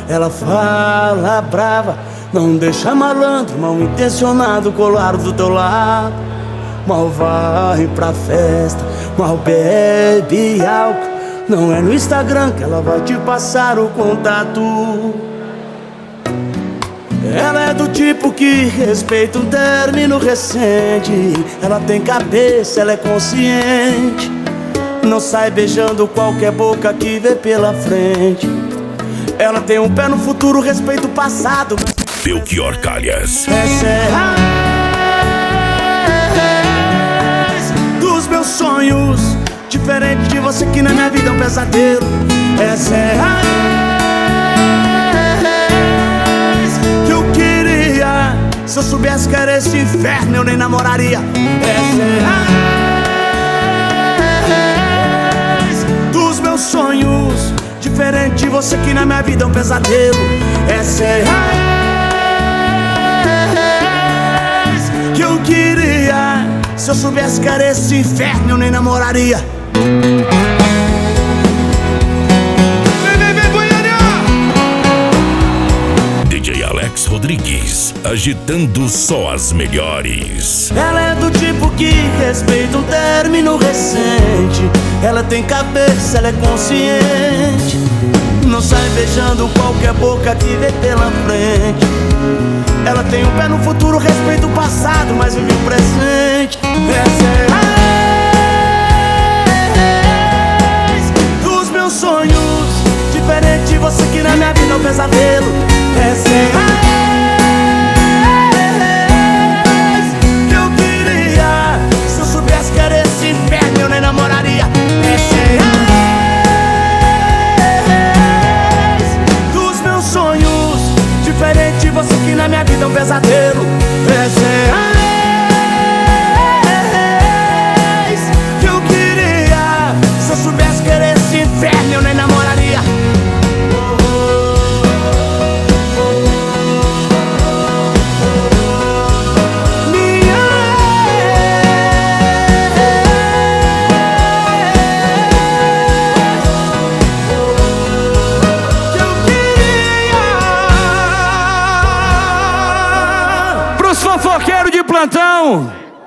ela fala brava, não deixa malandro, mal intencionado colar do teu lado. Mal vai pra festa, mal bebe álcool. Não é no Instagram que ela vai te passar o contato. Ela é do tipo que respeita um término recente. Ela tem cabeça, ela é consciente. Não sai beijando qualquer boca que vê pela frente. Ela tem um pé no futuro, respeita o passado. Belchior Calhas. Essa é a dos meus sonhos, diferente de você que na minha vida é um pesadelo. Essa é a que eu queria. Se eu soubesse que era esse inferno, eu nem namoraria. Essa é a dos meus sonhos, diferente de você que na minha vida é um pesadelo. Essa é a que eu queria. Se eu soubesse que era esse inferno, eu nem namoraria. DJ Alex Rodrigues, agitando só as melhores. Ela é do tipo que respeita um término recente. Ela tem cabeça, ela é consciente. Não sai beijando qualquer boca que vê pela frente. Ela tem um pé no futuro, respeita o passado, mas vive o presente. Essa é a dos meus sonhos, diferente de você que na minha vida é um pesadelo. Essa é a que eu queria. Se eu soubesse que era esse inferno, eu nem namoraria. Essa é a dos meus sonhos, diferente de você que na minha vida é um pesadelo. Essa é a que eu queria. Se eu soubesse que era esse inferno, eu nem namoraria. Fofoqueiro de plantão,